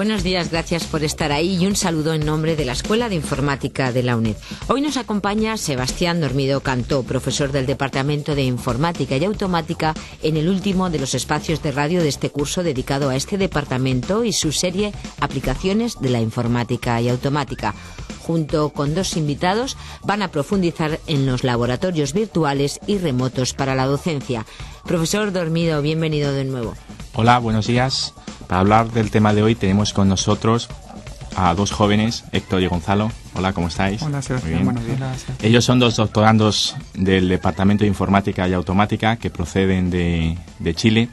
Buenos días, gracias por estar ahí y un saludo en nombre de la Escuela de Informática de la UNED. Hoy nos acompaña Sebastián Dormido Cantó, profesor del Departamento de Informática y Automática en el último de los espacios de radio de este curso dedicado a este departamento y su serie Aplicaciones de la Informática y Automática. Junto con dos invitados van a profundizar en los laboratorios virtuales y remotos para la docencia. Profesor Dormido, bienvenido de nuevo. Hola, buenos días. Para hablar del tema de hoy tenemos con nosotros a dos jóvenes, Héctor y Gonzalo. Hola, ¿cómo estáis? Hola, Sebastián, buenos días. Ellos son dos doctorandos del Departamento de Informática y Automática que proceden de Chile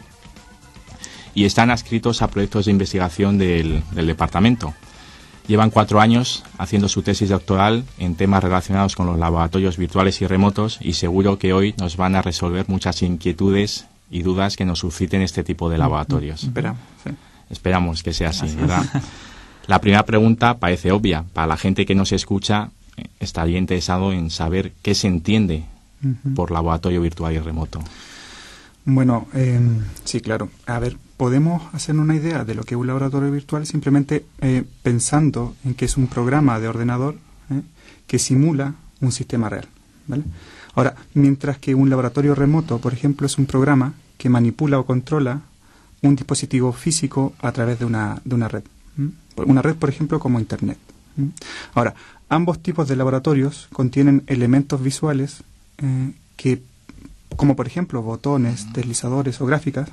y están adscritos a proyectos de investigación del departamento. Llevan 4 años haciendo su tesis doctoral en temas relacionados con los laboratorios virtuales y remotos y seguro que hoy nos van a resolver muchas inquietudes y dudas que nos susciten este tipo de laboratorios. Esperamos, sí. Esperamos que sea así, ¿verdad? La primera pregunta parece obvia. Para la gente que nos escucha, estaría interesado en saber qué se entiende por laboratorio virtual y remoto. Bueno, sí, claro. A ver, podemos hacernos una idea de lo que es un laboratorio virtual simplemente pensando en que es un programa de ordenador que simula un sistema real, ¿vale? Ahora, mientras que un laboratorio remoto, por ejemplo, es un programa que manipula o controla un dispositivo físico a través de una red. Una red, por ejemplo, como Internet. Ahora, ambos tipos de laboratorios contienen elementos visuales que, como por ejemplo botones, deslizadores o gráficas,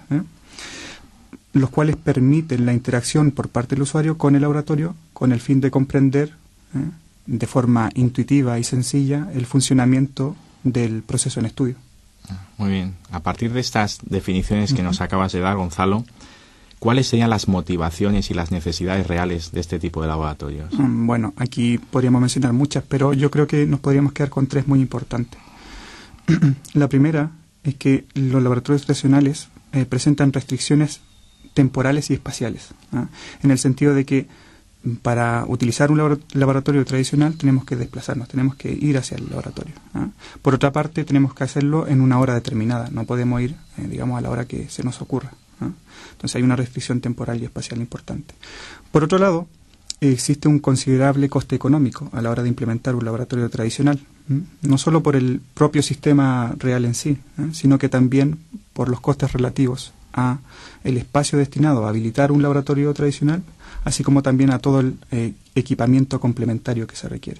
los cuales permiten la interacción por parte del usuario con el laboratorio con el fin de comprender de forma intuitiva y sencilla el funcionamiento del proceso en estudio. Muy bien. A partir de estas definiciones que nos acabas de dar, Gonzalo, ¿cuáles serían las motivaciones y las necesidades reales de este tipo de laboratorios? Bueno, aquí podríamos mencionar muchas, pero yo creo que nos podríamos quedar con 3 muy importantes. La primera es que los laboratorios tradicionales presentan restricciones temporales y espaciales, en el sentido de que para utilizar un laboratorio tradicional tenemos que desplazarnos, tenemos que ir hacia el laboratorio. Por otra parte, tenemos que hacerlo en una hora determinada, no podemos ir, digamos, a la hora que se nos ocurra. Entonces hay una restricción temporal y espacial importante. Por otro lado, existe un considerable coste económico a la hora de implementar un laboratorio tradicional, no solo por el propio sistema real en sí, sino que también por los costes relativos a el espacio destinado a habilitar un laboratorio tradicional, así como también a todo el equipamiento complementario que se requiere.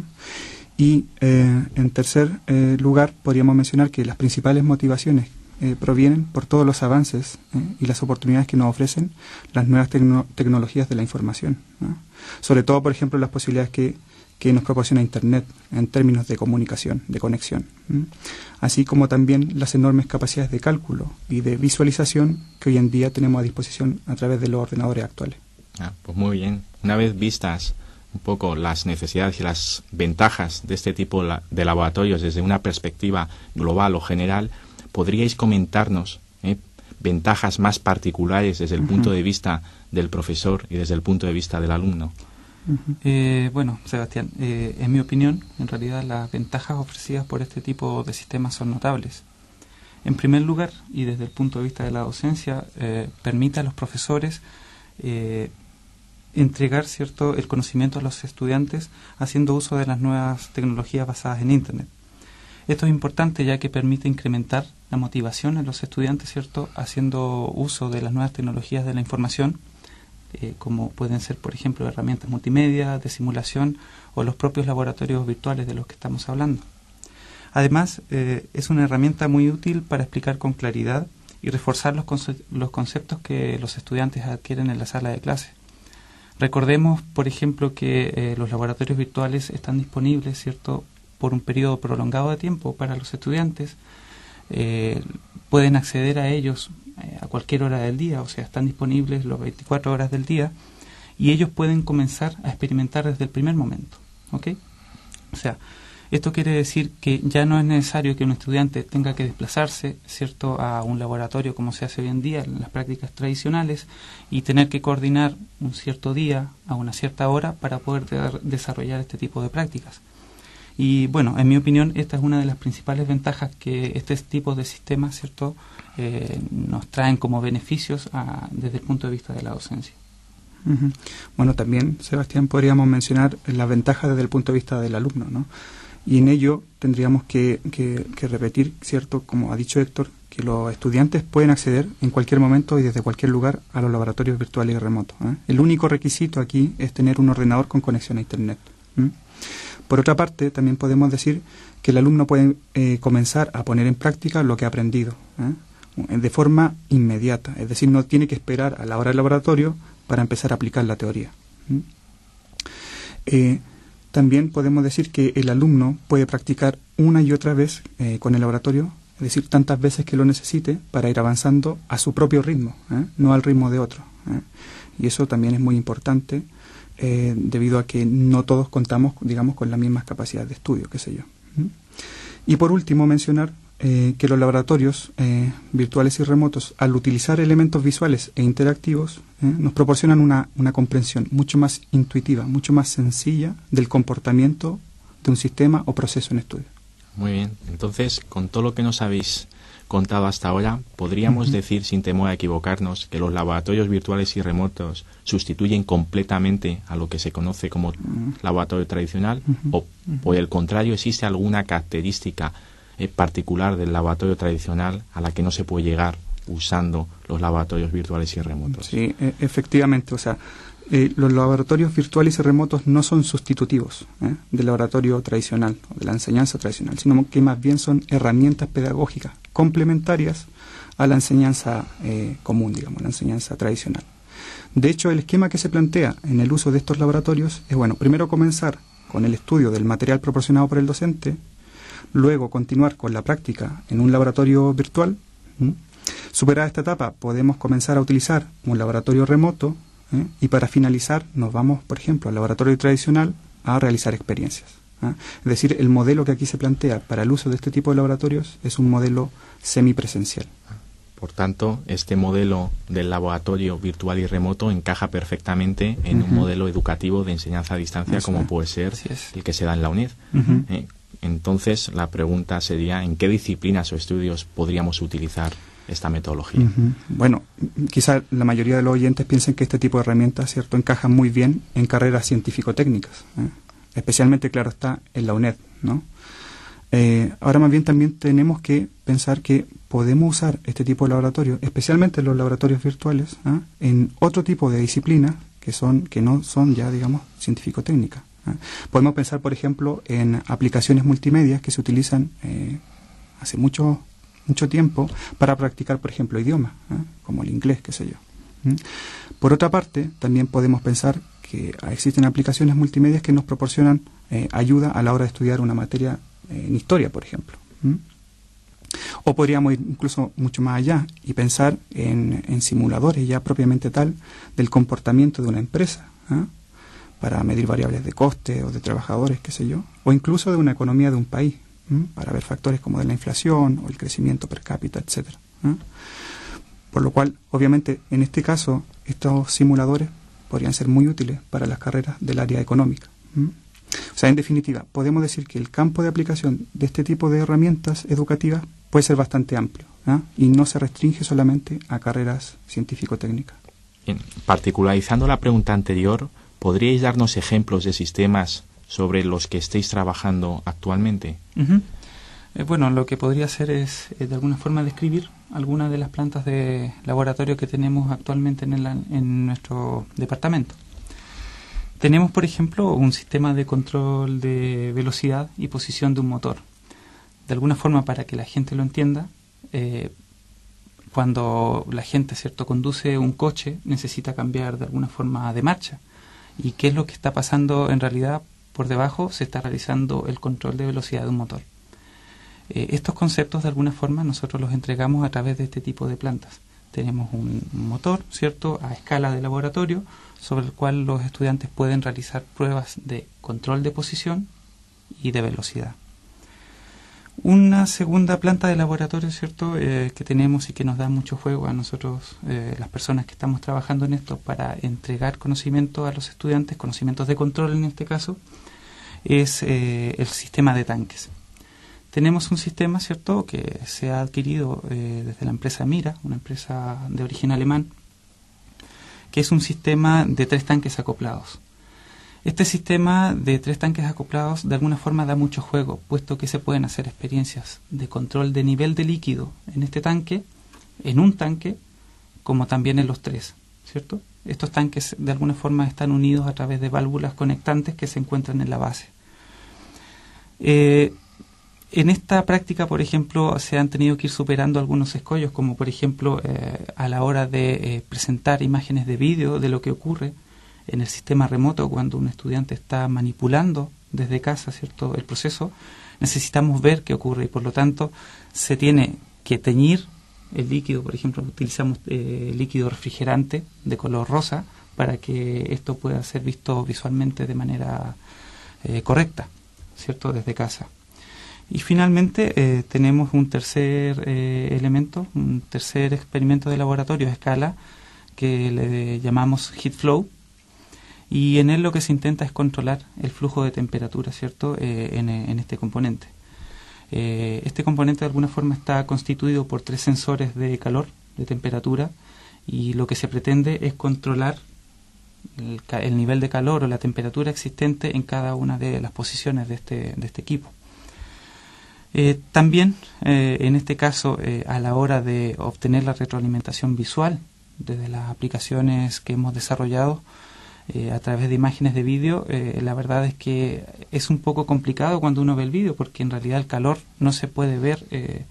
Y en tercer lugar, podríamos mencionar que las principales motivaciones provienen por todos los avances y las oportunidades que nos ofrecen las nuevas tecnologías de la información, sobre todo, por ejemplo, las posibilidades que nos proporciona Internet en términos de comunicación, de conexión, así como también las enormes capacidades de cálculo y de visualización que hoy en día tenemos a disposición a través de los ordenadores actuales. Pues muy bien. Una vez vistas un poco las necesidades y las ventajas de este tipo de laboratorios desde una perspectiva global o general, ¿podríais comentarnos ventajas más particulares desde el punto de vista del profesor y desde el punto de vista del alumno? Bueno, Sebastián, en mi opinión, en realidad las ventajas ofrecidas por este tipo de sistemas son notables. En primer lugar, y desde el punto de vista de la docencia, permite a los profesores entregar el conocimiento a los estudiantes haciendo uso de las nuevas tecnologías basadas en Internet. Esto es importante ya que permite incrementar la motivación en los estudiantes, ¿cierto?, haciendo uso de las nuevas tecnologías de la información, como pueden ser, por ejemplo, herramientas multimedia, de simulación o los propios laboratorios virtuales de los que estamos hablando. Además, es una herramienta muy útil para explicar con claridad y reforzar los conceptos que los estudiantes adquieren en la sala de clase. Recordemos, por ejemplo, que los laboratorios virtuales están disponibles, ¿cierto?, por un periodo prolongado de tiempo para los estudiantes. Pueden acceder a ellos a cualquier hora del día, o sea, están disponibles las 24 horas del día y ellos pueden comenzar a experimentar desde el primer momento, ¿ok? O sea, esto quiere decir que ya no es necesario que un estudiante tenga que desplazarse, ¿cierto?, a un laboratorio como se hace hoy en día en las prácticas tradicionales y tener que coordinar un cierto día a una cierta hora para poder desarrollar este tipo de prácticas. Y bueno, en mi opinión, esta es una de las principales ventajas que este tipo de sistemas, ¿cierto?, nos traen como beneficios desde el punto de vista de la docencia. Uh-huh. Bueno, también, Sebastián, podríamos mencionar las ventajas desde el punto de vista del alumno, ¿no? Y en ello tendríamos que repetir, ¿cierto?, como ha dicho Héctor, que los estudiantes pueden acceder en cualquier momento y desde cualquier lugar a los laboratorios virtuales y remotos, ¿eh? El único requisito aquí es tener un ordenador con conexión a Internet. Por otra parte, también podemos decir que el alumno puede comenzar a poner en práctica lo que ha aprendido, de forma inmediata, es decir, no tiene que esperar a la hora del laboratorio para empezar a aplicar la teoría. También podemos decir que el alumno puede practicar una y otra vez con el laboratorio, es decir, tantas veces que lo necesite para ir avanzando a su propio ritmo, no al ritmo de otro. Y eso también es muy importante debido a que no todos contamos, digamos, con las mismas capacidades de estudio, qué sé yo. Y por último, mencionar que los laboratorios virtuales y remotos, al utilizar elementos visuales e interactivos, nos proporcionan una comprensión mucho más intuitiva, mucho más sencilla del comportamiento de un sistema o proceso en estudio. Muy bien. Entonces, con todo lo que nos habéis contado hasta ahora, ¿podríamos decir, sin temor a equivocarnos, que los laboratorios virtuales y remotos sustituyen completamente a lo que se conoce como laboratorio tradicional? ¿O, por el contrario, existe alguna característica particular del laboratorio tradicional a la que no se puede llegar usando los laboratorios virtuales y remotos? Sí, efectivamente. O sea, los laboratorios virtuales y remotos no son sustitutivos del laboratorio tradicional o de la enseñanza tradicional, sino que más bien son herramientas pedagógicas complementarias a la enseñanza común, digamos, la enseñanza tradicional. De hecho, el esquema que se plantea en el uso de estos laboratorios es, bueno, primero comenzar con el estudio del material proporcionado por el docente, luego continuar con la práctica en un laboratorio virtual. Superada esta etapa, podemos comenzar a utilizar un laboratorio remoto, y para finalizar nos vamos, por ejemplo, al laboratorio tradicional a realizar experiencias. Es decir, el modelo que aquí se plantea para el uso de este tipo de laboratorios es un modelo semipresencial. Por tanto, este modelo del laboratorio virtual y remoto encaja perfectamente en un modelo educativo de enseñanza a distancia como puede ser el que se da en la UNED. Entonces, la pregunta sería, ¿en qué disciplinas o estudios podríamos utilizar esta metodología? Bueno, quizá la mayoría de los oyentes piensen que este tipo de herramientas, ¿cierto?, encajan muy bien en carreras científico-técnicas, especialmente, claro está, en la UNED, ¿no? Ahora más bien también tenemos que pensar que podemos usar este tipo de laboratorios, especialmente los laboratorios virtuales, en otro tipo de disciplinas que no son ya, digamos, científico-técnicas. Podemos pensar, por ejemplo, en aplicaciones multimedia que se utilizan hace mucho tiempo para practicar, por ejemplo, idiomas, como el inglés, qué sé yo. Por otra parte, también podemos pensar que existen aplicaciones multimedia que nos proporcionan ayuda a la hora de estudiar una materia en historia, por ejemplo. O podríamos ir incluso mucho más allá y pensar en simuladores ya propiamente tal del comportamiento de una empresa, para medir variables de coste o de trabajadores, qué sé yo, o incluso de una economía de un país, para ver factores como de la inflación o el crecimiento per cápita, etcétera. Por lo cual, obviamente, en este caso, estos simuladores podrían ser muy útiles para las carreras del área económica. O sea, en definitiva, podemos decir que el campo de aplicación de este tipo de herramientas educativas puede ser bastante amplio, y no se restringe solamente a carreras científico-técnicas. Bien, particularizando la pregunta anterior, ¿podríais darnos ejemplos de sistemas sobre los que estéis trabajando actualmente? Bueno, lo que podría hacer es, de alguna forma, describir algunas de las plantas de laboratorio que tenemos actualmente en nuestro departamento. Tenemos, por ejemplo, un sistema de control de velocidad y posición de un motor. De alguna forma, para que la gente lo entienda, cuando la gente, ¿cierto?, conduce un coche, necesita cambiar de alguna forma de marcha. ¿Y qué es lo que está pasando en realidad? Por debajo se está realizando el control de velocidad de un motor. Estos conceptos, de alguna forma, nosotros los entregamos a través de este tipo de plantas. Tenemos un motor, ¿cierto?, a escala de laboratorio, sobre el cual los estudiantes pueden realizar pruebas de control de posición y de velocidad. Una segunda planta de laboratorio, ¿cierto?, que tenemos y que nos da mucho juego a nosotros, las personas que estamos trabajando en esto, para entregar conocimiento a los estudiantes, conocimientos de control en este caso, es el sistema de tanques. Tenemos un sistema, ¿cierto?, que se ha adquirido desde la empresa Mira, una empresa de origen alemán, que es un sistema de 3 tanques acoplados. Este sistema de 3 tanques acoplados de alguna forma da mucho juego, puesto que se pueden hacer experiencias de control de nivel de líquido en este tanque, en un tanque, como también en los 3, ¿cierto? Estos tanques de alguna forma están unidos a través de válvulas conectantes que se encuentran en la base. En esta práctica, por ejemplo, se han tenido que ir superando algunos escollos, como por ejemplo a la hora de presentar imágenes de vídeo de lo que ocurre en el sistema remoto cuando un estudiante está manipulando desde casa, ¿cierto?, el proceso. Necesitamos ver qué ocurre y por lo tanto se tiene que teñir el líquido. Por ejemplo, utilizamos líquido refrigerante de color rosa para que esto pueda ser visto visualmente de manera correcta, ¿cierto?, desde casa. Y finalmente tenemos un tercer elemento, un tercer experimento de laboratorio a escala que le llamamos heat flow, y en él lo que se intenta es controlar el flujo de temperatura, ¿cierto?, en este componente. Este componente de alguna forma está constituido por 3 sensores de calor, de temperatura, y lo que se pretende es controlar el nivel de calor o la temperatura existente en cada una de las posiciones de este equipo. También, en este caso, a la hora de obtener la retroalimentación visual desde las aplicaciones que hemos desarrollado a través de imágenes de vídeo, la verdad es que es un poco complicado cuando uno ve el vídeo, porque en realidad el calor no se puede ver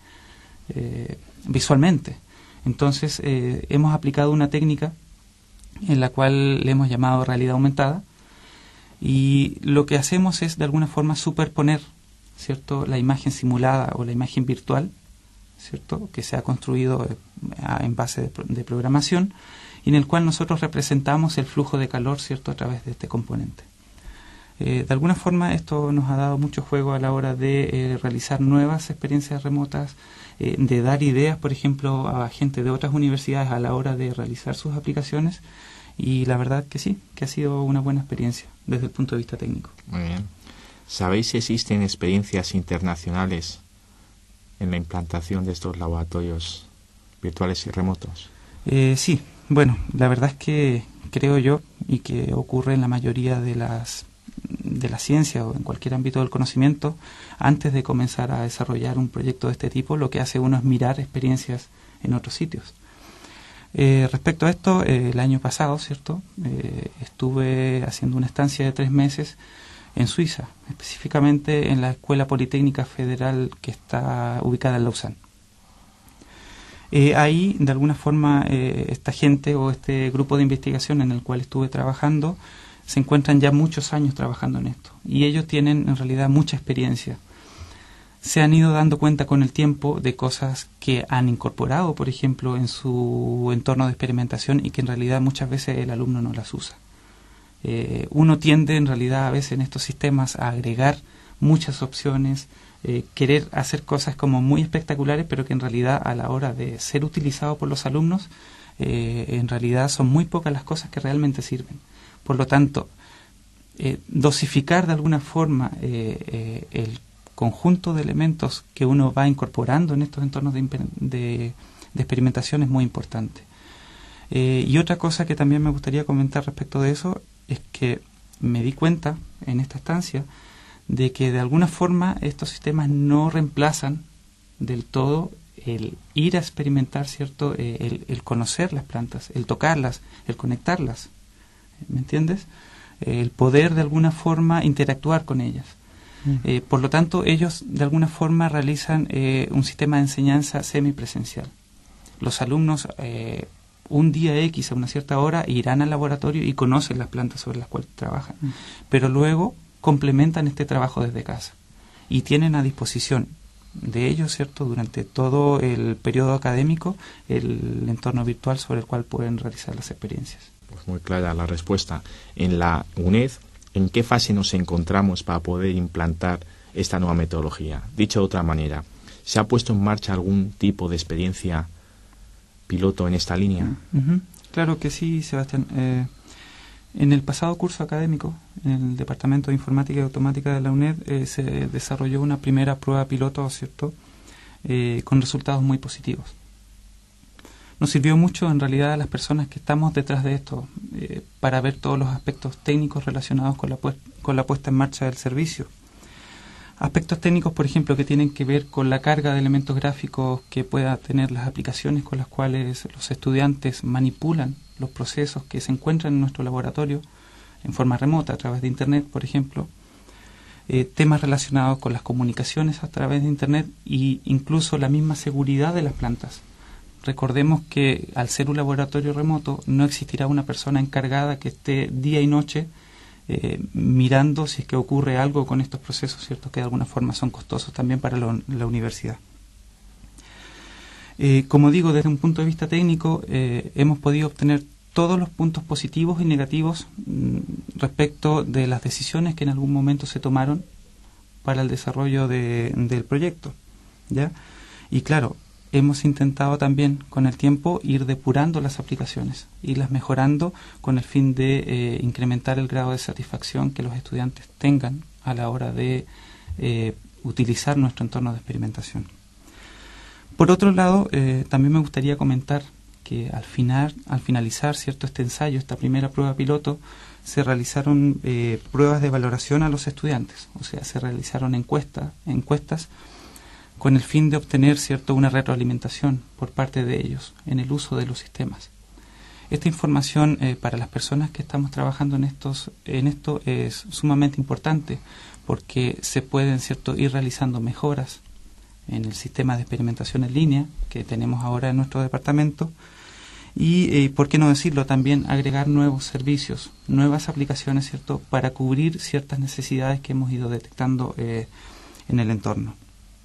visualmente. Entonces, hemos aplicado una técnica en la cual le hemos llamado realidad aumentada, y lo que hacemos es de alguna forma superponer, ¿cierto?, la imagen simulada o la imagen virtual, ¿cierto?, que se ha construido en base de programación, y en el cual nosotros representamos el flujo de calor, ¿cierto?, a través de este componente. De alguna forma esto nos ha dado mucho juego a la hora de realizar nuevas experiencias remotas, de dar ideas, por ejemplo, a gente de otras universidades a la hora de realizar sus aplicaciones, y la verdad que sí, que ha sido una buena experiencia desde el punto de vista técnico. Muy bien. ¿Sabéis si existen experiencias internacionales en la implantación de estos laboratorios virtuales y remotos? Sí, bueno, la verdad es que creo yo, y que ocurre en la mayoría de la ciencia o en cualquier ámbito del conocimiento, antes de comenzar a desarrollar un proyecto de este tipo, lo que hace uno es mirar experiencias en otros sitios. Respecto a esto, el año pasado, ¿cierto?, estuve haciendo una estancia de 3 meses en Suiza, específicamente en la Escuela Politécnica Federal que está ubicada en Lausanne. Ahí, de alguna forma, esta gente o este grupo de investigación en el cual estuve trabajando se encuentran ya muchos años trabajando en esto, y ellos tienen en realidad mucha experiencia. Se han ido dando cuenta con el tiempo de cosas que han incorporado, por ejemplo, en su entorno de experimentación, y que en realidad muchas veces el alumno no las usa. Uno tiende en realidad a veces en estos sistemas a agregar muchas opciones, querer hacer cosas como muy espectaculares, pero que en realidad a la hora de ser utilizado por los alumnos, en realidad son muy pocas las cosas que realmente sirven. Por lo tanto, dosificar de alguna forma el conjunto de elementos que uno va incorporando en estos entornos de experimentación es muy importante. Y otra cosa que también me gustaría comentar respecto de eso es que me di cuenta en esta estancia de que de alguna forma estos sistemas no reemplazan del todo el ir a experimentar, ¿cierto?, el conocer las plantas, el tocarlas, el conectarlas, ¿me entiendes? El poder de alguna forma interactuar con ellas. Por lo tanto, ellos de alguna forma realizan un sistema de enseñanza semipresencial. Los alumnos un día X a una cierta hora irán al laboratorio y conocen las plantas sobre las cuales trabajan, pero luego complementan este trabajo desde casa y tienen a disposición de ellos, ¿cierto?, durante todo el periodo académico, el entorno virtual sobre el cual pueden realizar las experiencias. Pues muy clara la respuesta. En la UNED, ¿en qué fase nos encontramos para poder implantar esta nueva metodología? Dicho de otra manera, ¿se ha puesto en marcha algún tipo de experiencia piloto en esta línea? Claro que sí, Sebastián. En el pasado curso académico, en el Departamento de Informática y Automática de la UNED, se desarrolló una primera prueba piloto, ¿cierto?, con resultados muy positivos. Nos sirvió mucho en realidad a las personas que estamos detrás de esto para ver todos los aspectos técnicos relacionados con la puesta en marcha del servicio. Aspectos técnicos, por ejemplo, que tienen que ver con la carga de elementos gráficos que pueda tener las aplicaciones con las cuales los estudiantes manipulan los procesos que se encuentran en nuestro laboratorio en forma remota, a través de Internet, por ejemplo. Temas relacionados con las comunicaciones a través de Internet e incluso la misma seguridad de las plantas. Recordemos que al ser un laboratorio remoto no existirá una persona encargada que esté día y noche mirando si es que ocurre algo con estos procesos, ¿cierto?, que de alguna forma son costosos también para la universidad. Como digo, desde un punto de vista técnico, hemos podido obtener todos los puntos positivos y negativos respecto de las decisiones que en algún momento se tomaron para el desarrollo del proyecto, ¿ya? Y claro, hemos intentado también con el tiempo ir depurando las aplicaciones, irlas mejorando con el fin de incrementar el grado de satisfacción que los estudiantes tengan a la hora de utilizar nuestro entorno de experimentación. Por otro lado, también me gustaría comentar que al finalizar, ¿cierto?, este ensayo, esta primera prueba piloto, se realizaron pruebas de valoración a los estudiantes, o sea, se realizaron encuestas con el fin de obtener, ¿cierto?, una retroalimentación por parte de ellos en el uso de los sistemas. Esta información para las personas que estamos trabajando en esto es sumamente importante porque se pueden, ¿cierto?, ir realizando mejoras en el sistema de experimentación en línea que tenemos ahora en nuestro departamento y, por qué no decirlo, también agregar nuevos servicios, nuevas aplicaciones, ¿cierto?, para cubrir ciertas necesidades que hemos ido detectando en el entorno.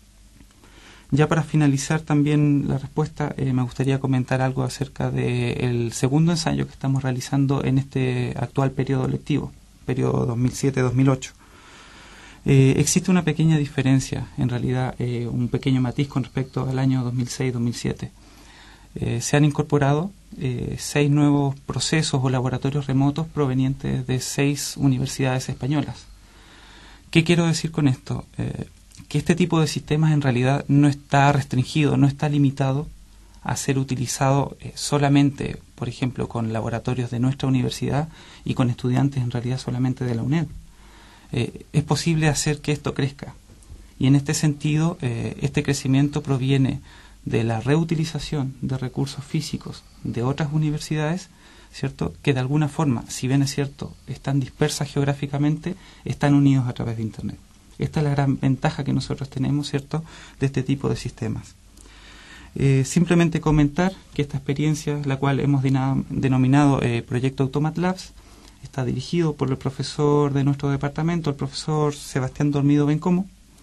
Ya para finalizar también la respuesta, me gustaría comentar algo acerca del segundo ensayo que estamos realizando en este actual periodo lectivo, periodo 2007-2008. Existe una pequeña diferencia, en realidad un pequeño matiz con respecto al año 2006-2007. Se han incorporado 6 nuevos procesos o laboratorios remotos provenientes de 6 universidades españolas. ¿Qué quiero decir con esto? Que este tipo de sistemas en realidad no está restringido, no está limitado a ser utilizado solamente, por ejemplo, con laboratorios de nuestra universidad y con estudiantes en realidad solamente de la UNED. Es posible hacer que esto crezca y en este sentido este crecimiento proviene de la reutilización de recursos físicos de otras universidades, ¿cierto?, que de alguna forma, si bien es cierto, están dispersas geográficamente, están unidos a través de Internet. Esta es la gran ventaja que nosotros tenemos, ¿cierto?, de este tipo de sistemas. Simplemente comentar que esta experiencia, la cual hemos denominado Proyecto Automat Labs, está dirigido por el profesor de nuestro departamento, el profesor Sebastián Dormido Bencomo.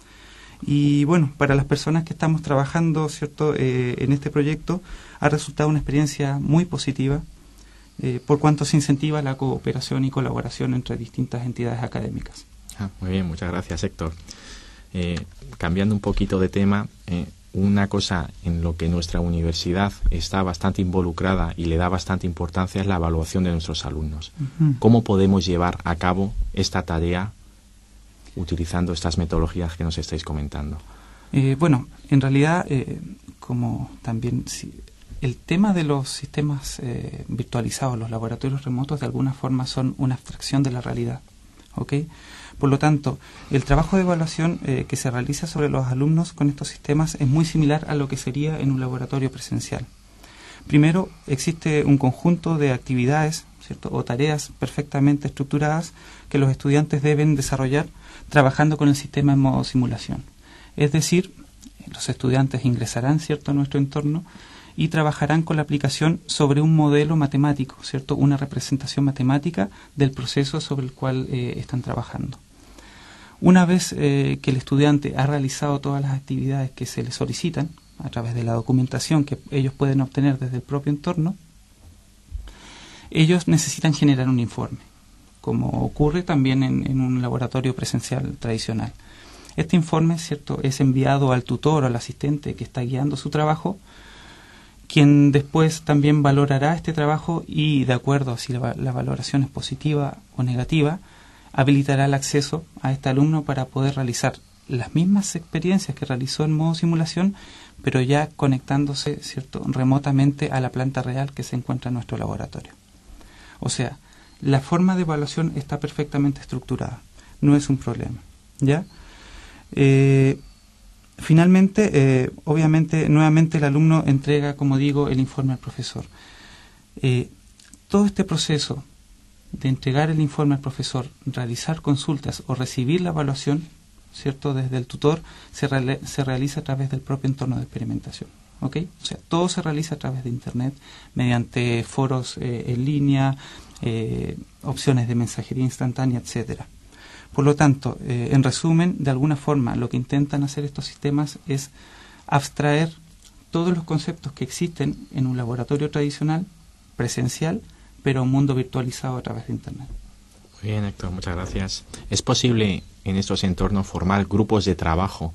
Y bueno, para las personas que estamos trabajando, ¿cierto?, en este proyecto, ha resultado una experiencia muy positiva, por cuanto se incentiva la cooperación y colaboración entre distintas entidades académicas. Muy bien, muchas gracias, Héctor. Cambiando un poquito de tema, una cosa en lo que nuestra universidad está bastante involucrada y le da bastante importancia es la evaluación de nuestros alumnos. ¿Cómo podemos llevar a cabo esta tarea utilizando estas metodologías que nos estáis comentando? Bueno, en realidad, como también el tema de los sistemas virtualizados, los laboratorios remotos, de alguna forma son una abstracción de la realidad, ¿ok? Por lo tanto, el trabajo de evaluación que se realiza sobre los alumnos con estos sistemas es muy similar a lo que sería en un laboratorio presencial. Primero, existe un conjunto de actividades, ¿cierto?, o tareas perfectamente estructuradas que los estudiantes deben desarrollar trabajando con el sistema en modo simulación. Es decir, los estudiantes ingresarán, ¿cierto?, a nuestro entorno y trabajarán con la aplicación sobre un modelo matemático, ¿cierto?, una representación matemática del proceso sobre el cual están trabajando. Una vez que el estudiante ha realizado todas las actividades que se le solicitan a través de la documentación que ellos pueden obtener desde el propio entorno, ellos necesitan generar un informe, como ocurre también en un laboratorio presencial tradicional. Este informe, ¿cierto?, es enviado al tutor o al asistente que está guiando su trabajo, quien después también valorará este trabajo y, de acuerdo a si la valoración es positiva o negativa, habilitará el acceso a este alumno para poder realizar las mismas experiencias que realizó en modo simulación, pero ya conectándose, ¿cierto?, remotamente a la planta real que se encuentra en nuestro laboratorio. O sea, la forma de evaluación está perfectamente estructurada, no es un problema, ¿ya? Finalmente, obviamente, nuevamente el alumno entrega, como digo, el informe al profesor. Todo este proceso de entregar el informe al profesor, realizar consultas o recibir la evaluación, ¿cierto?, desde el tutor, se realiza a través del propio entorno de experimentación. ¿Ok? O sea, todo se realiza a través de Internet, mediante foros en línea, opciones de mensajería instantánea, etcétera. Por lo tanto, en resumen, de alguna forma, lo que intentan hacer estos sistemas es abstraer todos los conceptos que existen en un laboratorio tradicional, presencial, pero a un mundo virtualizado a través de Internet. Muy bien, Héctor, muchas gracias. ¿Es posible en estos entornos formar grupos de trabajo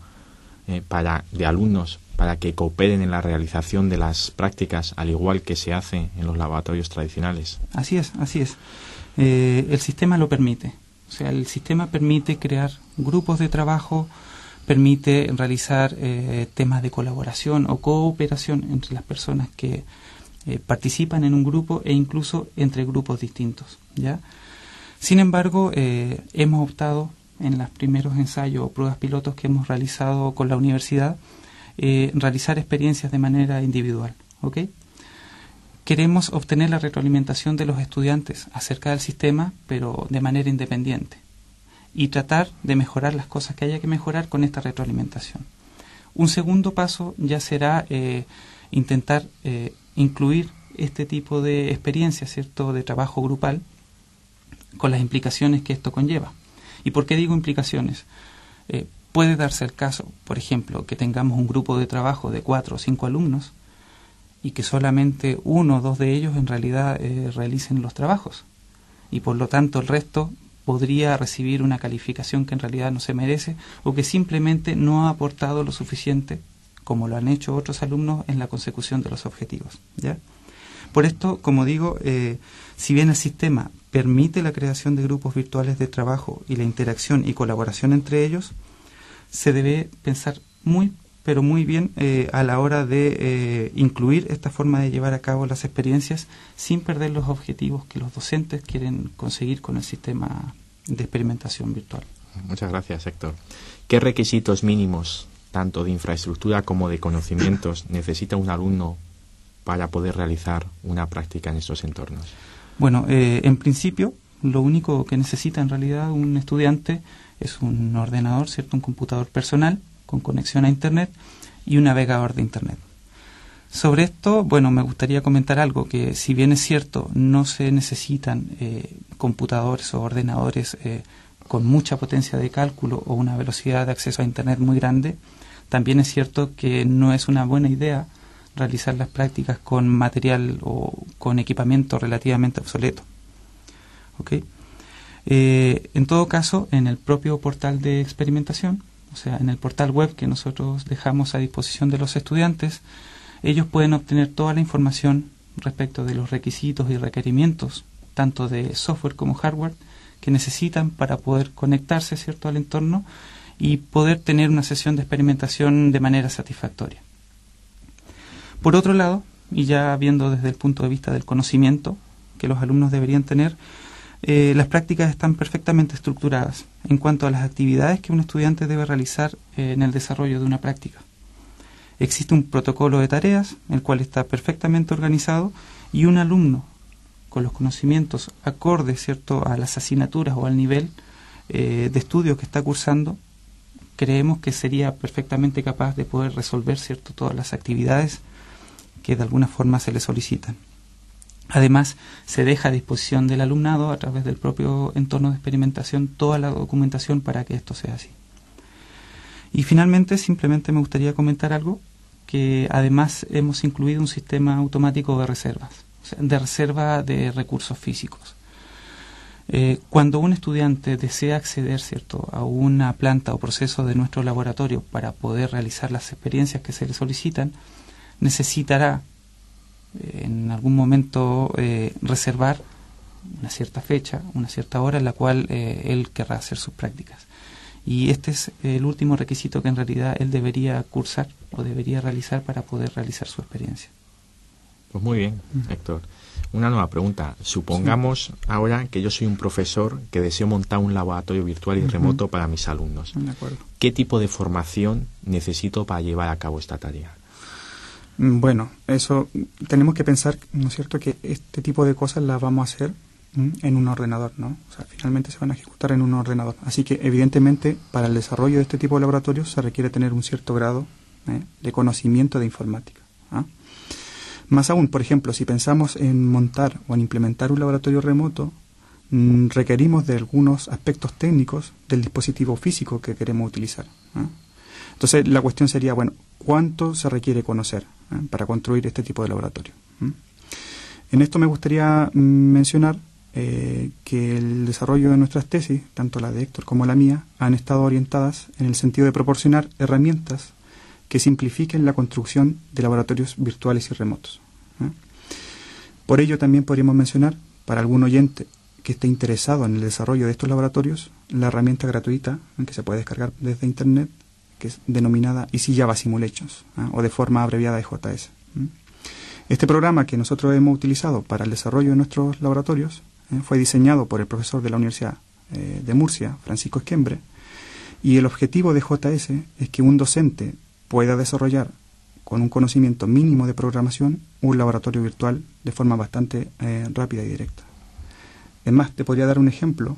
de alumnos para que cooperen en la realización de las prácticas, al igual que se hace en los laboratorios tradicionales? Así es, así es. El sistema lo permite. O sea, el sistema permite crear grupos de trabajo, permite realizar temas de colaboración o cooperación entre las personas que participan en un grupo e incluso entre grupos distintos, ¿ya? Sin embargo, hemos optado en los primeros ensayos o pruebas pilotos que hemos realizado con la universidad, realizar experiencias de manera individual, ¿ok? Queremos obtener la retroalimentación de los estudiantes acerca del sistema, pero de manera independiente, y tratar de mejorar las cosas que haya que mejorar con esta retroalimentación. Un segundo paso ya será intentar incluir este tipo de experiencias, ¿cierto?, de trabajo grupal, con las implicaciones que esto conlleva. ¿Y por qué digo implicaciones? Puede darse el caso, por ejemplo, que tengamos un grupo de trabajo de 4 o 5 alumnos y que solamente 1 o 2 de ellos en realidad realicen los trabajos, y por lo tanto el resto podría recibir una calificación que en realidad no se merece, o que simplemente no ha aportado lo suficiente, como lo han hecho otros alumnos, en la consecución de los objetivos, ¿ya? Por esto, como digo, si bien el sistema permite la creación de grupos virtuales de trabajo y la interacción y colaboración entre ellos, se debe pensar muy, pero muy bien a la hora de incluir esta forma de llevar a cabo las experiencias sin perder los objetivos que los docentes quieren conseguir con el sistema de experimentación virtual. Muchas gracias, Héctor. ¿Qué requisitos mínimos, tanto de infraestructura como de conocimientos, necesita un alumno para poder realizar una práctica en estos entornos? Bueno, en principio, lo único que necesita en realidad un estudiante es un ordenador, ¿cierto?, un computador personal con conexión a Internet y un navegador de Internet. Sobre esto, bueno, me gustaría comentar algo, que si bien es cierto, no se necesitan computadores o ordenadores con mucha potencia de cálculo o una velocidad de acceso a Internet muy grande, también es cierto que no es una buena idea realizar las prácticas con material o con equipamiento relativamente obsoleto. ¿Ok? En todo caso, en el propio portal de experimentación, o sea, en el portal web que nosotros dejamos a disposición de los estudiantes, ellos pueden obtener toda la información respecto de los requisitos y requerimientos, tanto de software como hardware, que necesitan para poder conectarse, ¿cierto?, al entorno y poder tener una sesión de experimentación de manera satisfactoria. Por otro lado, y ya viendo desde el punto de vista del conocimiento que los alumnos deberían tener, las prácticas están perfectamente estructuradas en cuanto a las actividades que un estudiante debe realizar en el desarrollo de una práctica. Existe un protocolo de tareas, el cual está perfectamente organizado, y un alumno con los conocimientos acordes, ¿cierto?, a las asignaturas o al nivel de estudio que está cursando, creemos que sería perfectamente capaz de poder resolver, ¿cierto?, todas las actividades que de alguna forma se le solicitan. Además, se deja a disposición del alumnado, a través del propio entorno de experimentación, toda la documentación para que esto sea así. Y finalmente, simplemente me gustaría comentar algo, que además hemos incluido un sistema automático de reservas, o sea, de reserva de recursos físicos. Cuando un estudiante desea acceder, ¿cierto?, a una planta o proceso de nuestro laboratorio para poder realizar las experiencias que se le solicitan, necesitará en algún momento reservar una cierta fecha, una cierta hora en la cual él querrá hacer sus prácticas. Y este es el último requisito que en realidad él debería cursar o debería realizar para poder realizar su experiencia. Pues muy bien, Héctor. Una nueva pregunta. Supongamos ahora que yo soy un profesor que deseo montar un laboratorio virtual y remoto para mis alumnos. De acuerdo. ¿Qué tipo de formación necesito para llevar a cabo esta tarea? Bueno, eso tenemos que pensar, ¿no es cierto?, que este tipo de cosas las vamos a hacer en un ordenador, ¿no? O sea, finalmente se van a ejecutar en un ordenador. Así que, evidentemente, para el desarrollo de este tipo de laboratorios se requiere tener un cierto grado de conocimiento de informática. Más aún, por ejemplo, si pensamos en montar o en implementar un laboratorio remoto, requerimos de algunos aspectos técnicos del dispositivo físico que queremos utilizar. Entonces, la cuestión sería, bueno, ¿cuánto se requiere conocer para construir este tipo de laboratorio? En esto me gustaría mencionar que el desarrollo de nuestras tesis, tanto la de Héctor como la mía, han estado orientadas en el sentido de proporcionar herramientas que simplifiquen la construcción de laboratorios virtuales y remotos. Por ello también podríamos mencionar, para algún oyente que esté interesado en el desarrollo de estos laboratorios, la herramienta gratuita que se puede descargar desde Internet, que es denominada Easy Java Simulations, o de forma abreviada EJS. Este programa que nosotros hemos utilizado para el desarrollo de nuestros laboratorios fue diseñado por el profesor de la Universidad de Murcia, Francisco Esquembre, y el objetivo de JS es que un docente pueda desarrollar con un conocimiento mínimo de programación un laboratorio virtual de forma bastante rápida y directa. Es más, te podría dar un ejemplo.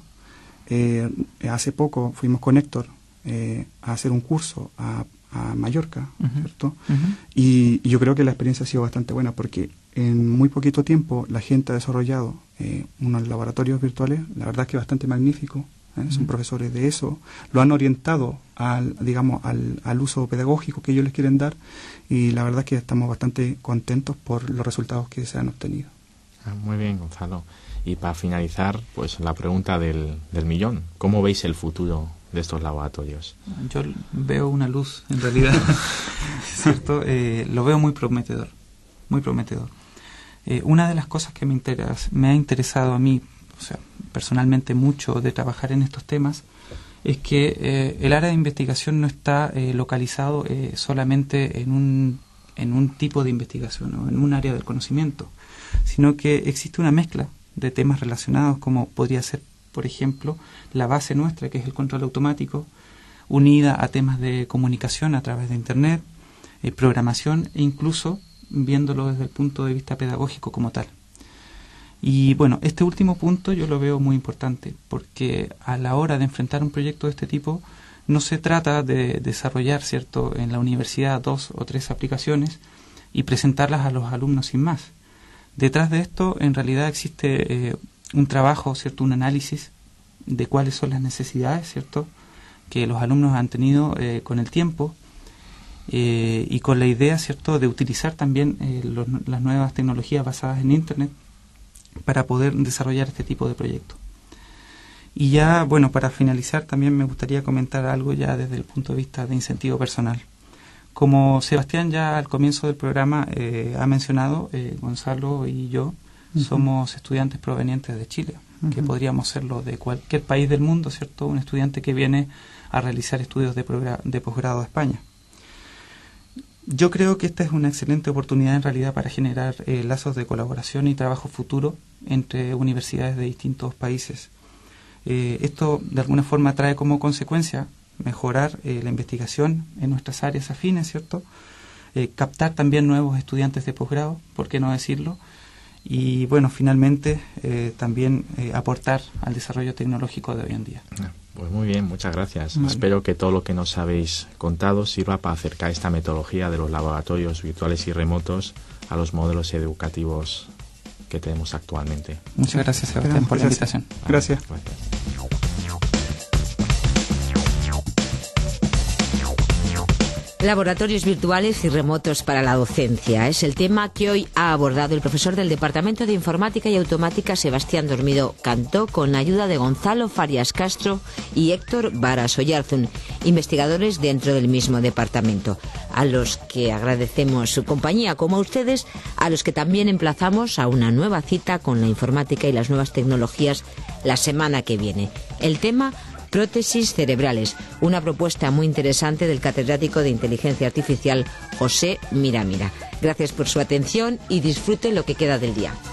Hace poco fuimos con Héctor a hacer un curso a Mallorca, ¿cierto? Y yo creo que la experiencia ha sido bastante buena porque en muy poquito tiempo la gente ha desarrollado unos laboratorios virtuales, la verdad que bastante magníficos. Son profesores de eso, lo han orientado al uso pedagógico que ellos les quieren dar, y la verdad que estamos bastante contentos por los resultados que se han obtenido. Muy bien, Gonzalo. Y para finalizar, pues la pregunta del millón. ¿Cómo veis el futuro de estos laboratorios? Yo veo una luz, en realidad, ¿cierto? Lo veo muy prometedor, muy prometedor. Una de las cosas que me ha interesado a mí, o sea, personalmente mucho de trabajar en estos temas, es que el área de investigación no está localizado solamente en un tipo de investigación o en un área del conocimiento, sino que existe una mezcla de temas relacionados, como podría ser, por ejemplo, la base nuestra, que es el control automático, unida a temas de comunicación a través de Internet, programación e incluso viéndolo desde el punto de vista pedagógico como tal. Y bueno, este último punto yo lo veo muy importante, porque a la hora de enfrentar un proyecto de este tipo, no se trata de desarrollar, ¿cierto?, en la universidad 2 o 3 aplicaciones y presentarlas a los alumnos sin más. Detrás de esto, en realidad existe un trabajo, ¿cierto?, un análisis de cuáles son las necesidades, ¿cierto?, que los alumnos han tenido con el tiempo, y con la idea, ¿cierto?, de utilizar también las nuevas tecnologías basadas en Internet para poder desarrollar este tipo de proyectos. Y ya, bueno, para finalizar también me gustaría comentar algo ya desde el punto de vista de incentivo personal. Como Sebastián ya al comienzo del programa ha mencionado, Gonzalo y yo somos estudiantes provenientes de Chile, que podríamos serlo de cualquier país del mundo, ¿cierto? Un estudiante que viene a realizar estudios de posgrado a España. Yo creo que esta es una excelente oportunidad en realidad para generar lazos de colaboración y trabajo futuro entre universidades de distintos países. Esto de alguna forma trae como consecuencia mejorar la investigación en nuestras áreas afines, ¿cierto? Captar también nuevos estudiantes de posgrado, ¿por qué no decirlo? Y bueno, finalmente también aportar al desarrollo tecnológico de hoy en día. Pues muy bien, muchas gracias. Vale. Espero que todo lo que nos habéis contado sirva para acercar esta metodología de los laboratorios virtuales y remotos a los modelos educativos que tenemos actualmente. Muchas gracias, Sebastián, por la invitación. Gracias. Gracias. Laboratorios virtuales y remotos para la docencia. Es el tema que hoy ha abordado el profesor del Departamento de Informática y Automática, Sebastián Dormido Cantó, con la ayuda de Gonzalo Farias Castro y Héctor Varas Oyarzún, investigadores dentro del mismo departamento, a los que agradecemos su compañía, como a ustedes, a los que también emplazamos a una nueva cita con la informática y las nuevas tecnologías la semana que viene. El tema: prótesis cerebrales, una propuesta muy interesante del catedrático de Inteligencia Artificial José Miramira. Gracias por su atención y disfruten lo que queda del día.